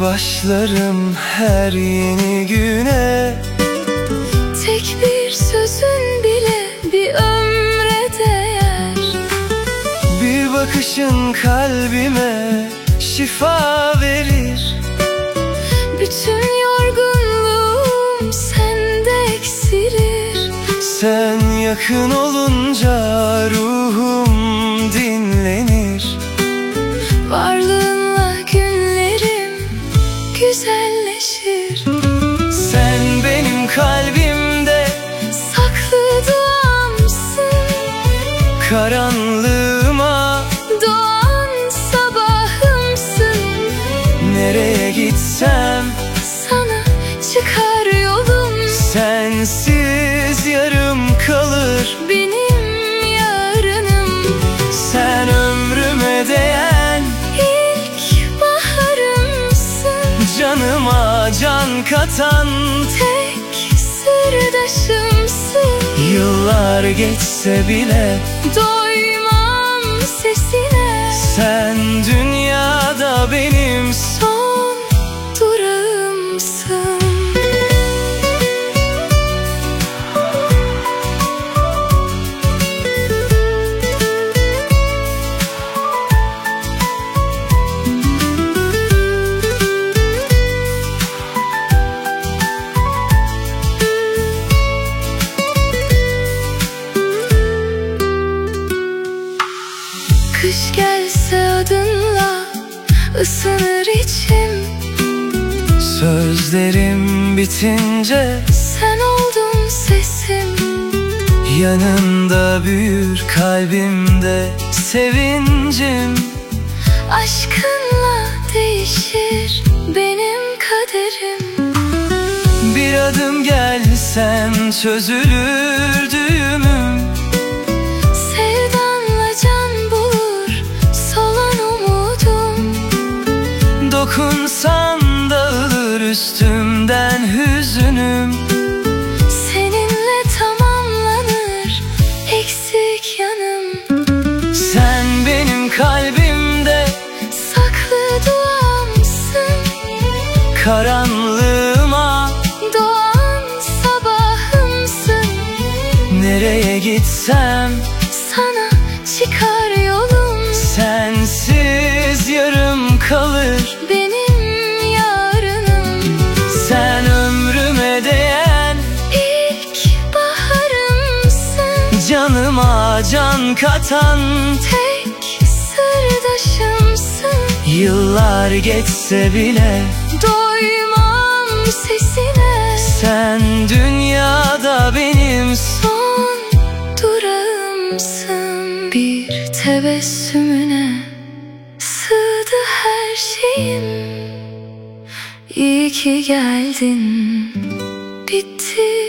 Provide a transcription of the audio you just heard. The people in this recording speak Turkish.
başlarım her yeni güne. Tek bir sözün bile bir ömre değer. Bir bakışın kalbime şifa verir. Bütün yorgunluğum sende eksilir. Sen yakın olunca ruhum dinlenir. Varlığınla günlerim güzelleşir. Sen benim kalbimde saklı duamsın. Karanlığıma doğan sabahımsın. Nereye gitsem sana çıkar yolum. Sensiz yarım kalır benim yarınım. Sen ömrüme değen ilk baharımsın. canıma can katan tek sırdaşımsın. Yıllar geçse bile doymam sesine. Sen dünyada benim son durağımsın. Kış gelse adınla ısınır içim. Sözlerim bitince sen oldun sesim. yanında büyür kalbimde sevincim. Aşkınla değişir benim kaderim. Bir adım gelsen çözülür düğümüm. Sevdanla can bulur solan umudum. Dokunsan dağılır üstümden hüzünüm. Seninle tamamlanır eksik yanım. Sen benim kalbimde saklı duamsın. Karanlığıma doğan sabahımsın. nereye gitsem sana çıkar yolum. sensiz yarım kalır benim yarınım. Sen ömrüme değen ilk baharımsın. canıma can katan tek sırdaşımsın. yıllar geçse bile doymam sesine. sen dünyada benim son durağımsın. Bir tebessümüne sığdı her şeyim. İyi ki geldin, bitti